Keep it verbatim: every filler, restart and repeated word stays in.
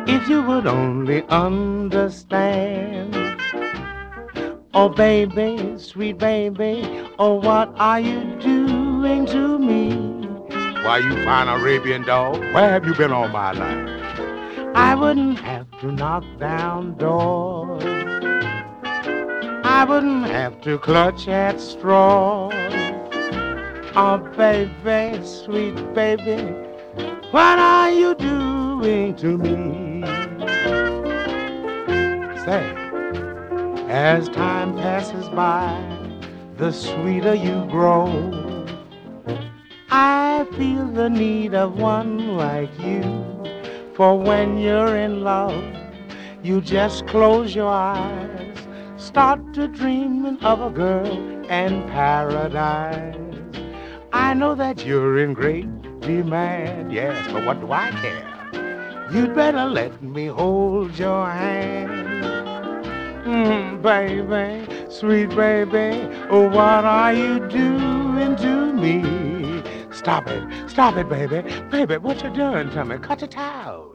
If you would only understand. Oh, baby, sweet baby, oh, what are you doing to me? Why, you fine Arabian dog, where have you been all my life? I wouldn't have to knock down doors. I wouldn't have to clutch at straws. Oh, baby, sweet baby, what are you doing to me? Say, as time passes by, the sweeter you grow. I feel the need of one like you. For when you're in love, you just close your eyes, start to dreaming of a girl and paradise. I know that you're in great demand, yes, but what do I care? You'd better let me hold your hand. Mm, baby, sweet baby, oh, what are you doing to me? Stop it, stop it, baby. Baby, what you doing to me? Cut your towel.